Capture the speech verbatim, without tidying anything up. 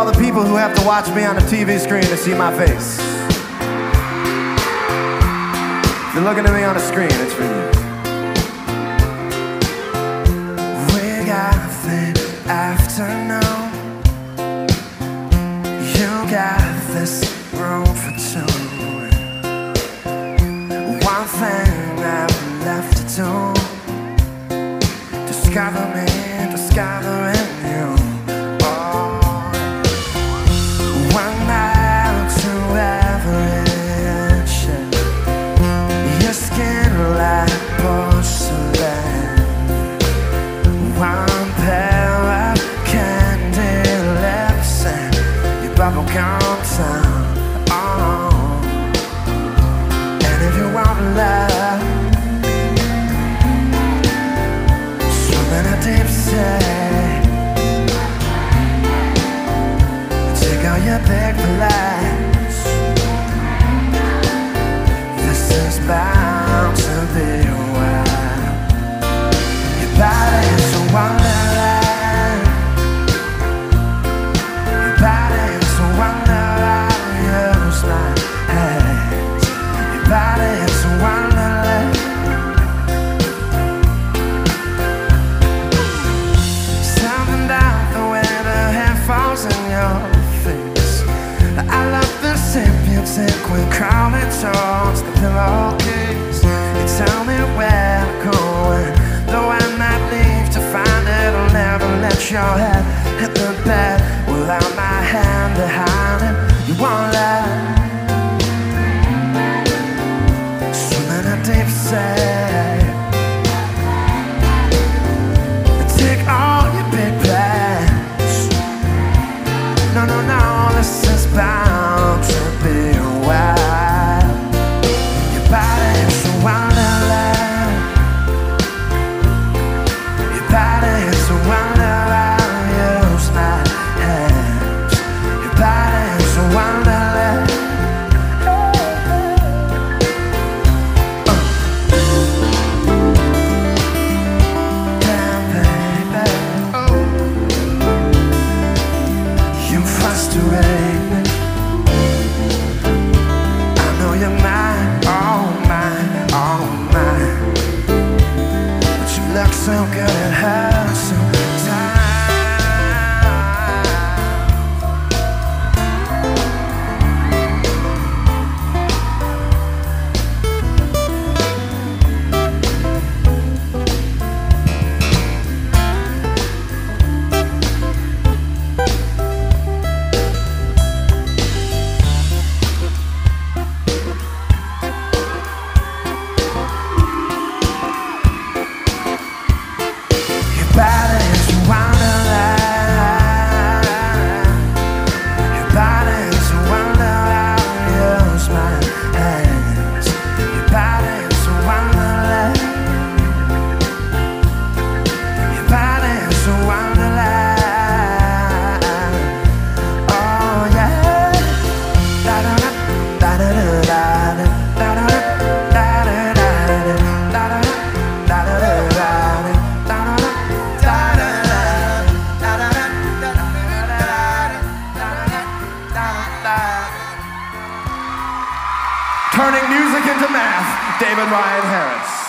all the people who have to watch me on a T V screen to see my face. If you're looking at me on a screen, it's for you. We got the afternoon. You got this room for two. One thing I've left to do: discover me, discovering you. Oh, one mile to every inch. Your skin like porcelain. One pair of candy lips and your bubblegum tongue. Oh, and if you want love, in a deep sea, take out your big plans. This is bound to be a while. Your body is a wonderland. Your body is a wonder. I use my hands. Your body is a wonderland. Falls in your face. I love the sapient sequin crawling towards the pillowcase. You tell me where to go, and though I might leave to find it, I'll never let your head hit the bed without my hand behind it. You won't lie. Swim in a deep sea and take all your big plans. No, no, no, this is bound to be a while. Your body is a wonderland. Your body is a wonder. I'll use my hands. Your body is a wonderland. uh. Damn, baby. Oh. You frustrate me. I know you're mine, oh mine, oh mine. But you look so good at her sometimes. Turning music into math, David Ryan Harris.